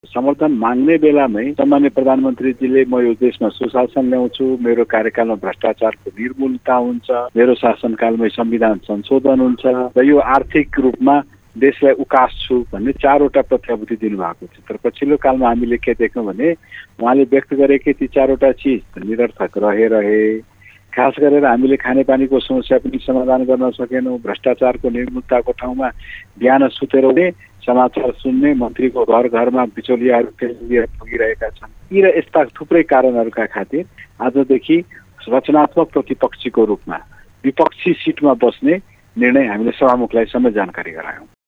समर्थन माग्ने बेलामै सामान्य प्रधानमन्त्रीजीले म यो देशमा सुशासन ल्याउँछु, मेरो कार्यकालमा भ्रष्टाचारको निर्मूलता हुन्छ, मेरो शासनकालमै संविधान संशोधन हुन्छ र यो आर्थिक रूपमा देशलाई उकास्छु भन्ने 4वटा प्रतिबद्धता दिनुभएको छ। तर पछिल्लो कालमा हामीले के देख्यौँ भने उहाँले व्यक्त गरेकै ती 4वटा चिज निरर्थक रहे। खास गरेर हामीले खानेपानीको समस्या पनि समाधान गर्न सकेनौँ। भ्रष्टाचारको निर्मूलताको ठाउँमा बिहान सुतेर उठ्ने, समाचार सुन्ने, मन्त्रीको घर घरमा बिचौलियाहरू पुगिरहेका छन्। यी र यस्ता थुप्रै कारणहरूका खातिर आजदेखि रचनात्मक प्रतिपक्षीको रूपमा विपक्षी सिटमा बस्ने निर्णय हामीले सभामुखलाई समेत जानकारी गरायौँ।